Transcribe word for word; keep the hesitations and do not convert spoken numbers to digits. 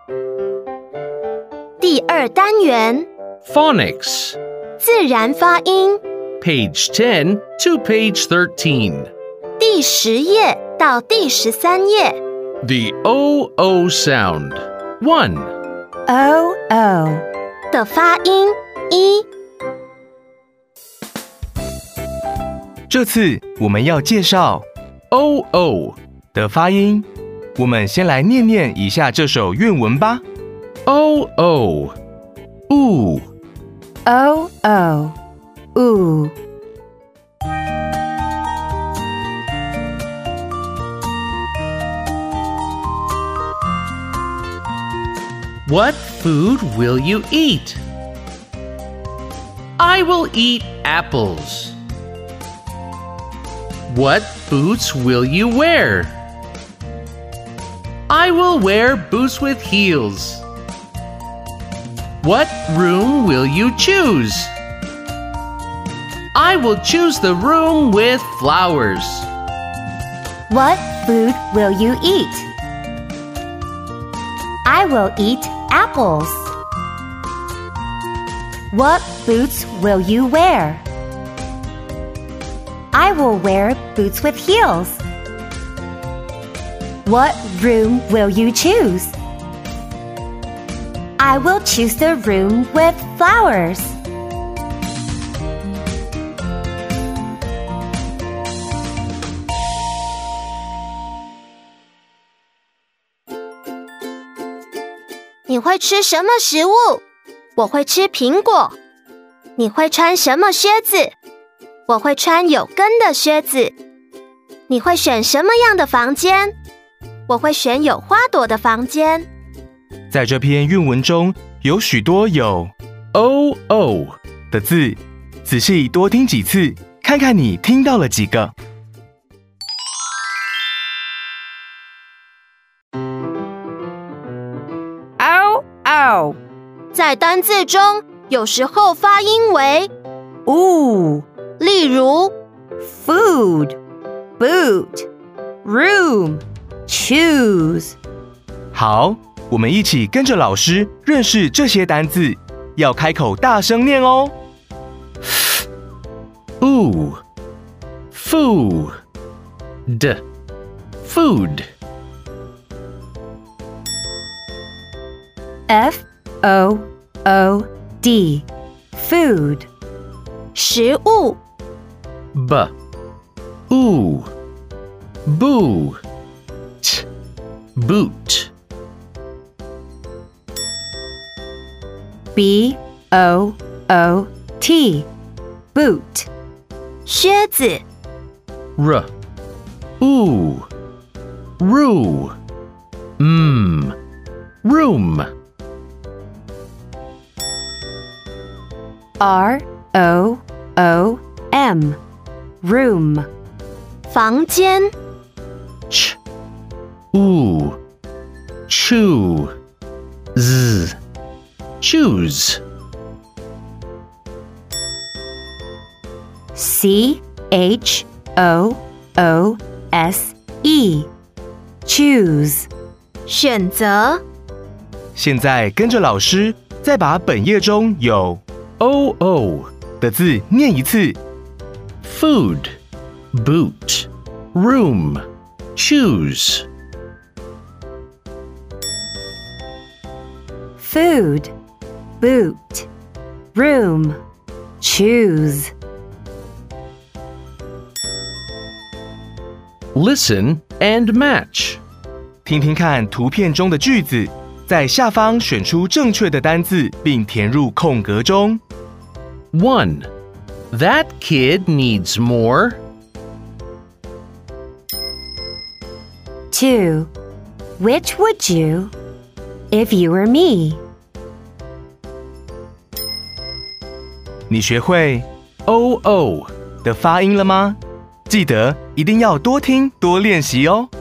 第二单元 Phonics. 自然发音 Page ten to page thirteen. 第十页到第十三页 The O O sound. one. O O 的发音一。 这次我们要介绍 O O. 的发音，我们先来念念以下这首韵文吧。 O O. Ooh. O O Ooh. What food will you eat? I will eat apples. What boots will you wear? I will wear boots with heels. What room will you choose? I will choose the room with flowers. What food will you eat? I will eat apples. What boots will you wear? I will wear boots with heels. What room will you choose? I will choose the room with flowers. 你会吃什么食物？我会吃苹果。你会穿什么靴子？我会穿有跟的靴子。你会选什么样的房间？我会选有花朵的房间。 在这篇韵文中，有许多有 O O 的字，仔细多听几次，看看你听到了几个。 O O 在单字中，有时候发音为 Ooh. 例如 Food, boot, room, choose. 好，我们一起跟着老师认识这些单字，要开口大声念哦。 Ooh. Food. Food. F O O D Food. 食物 B. Ooh. Boo. T. Boot. B O O T Boot. 靴子 R. Ooh. Roo. Mmm. Room. R O O M Room. 房间 Ch. Ooh. Chew. Z. Choose. C H O O S E Choose. 选择现在跟着老师，再把本页中有 O O 的字念一次。 Food. Boot. Room. Choose. Food, boot, room, choose. Listen and match. 听听看图片中的句子，在下方选出正确的单字，并填入空格中。 one. That kid needs more. Two, which would you if you were me? 你学会 O O 的发音了吗？记得一定要多听多练习哦。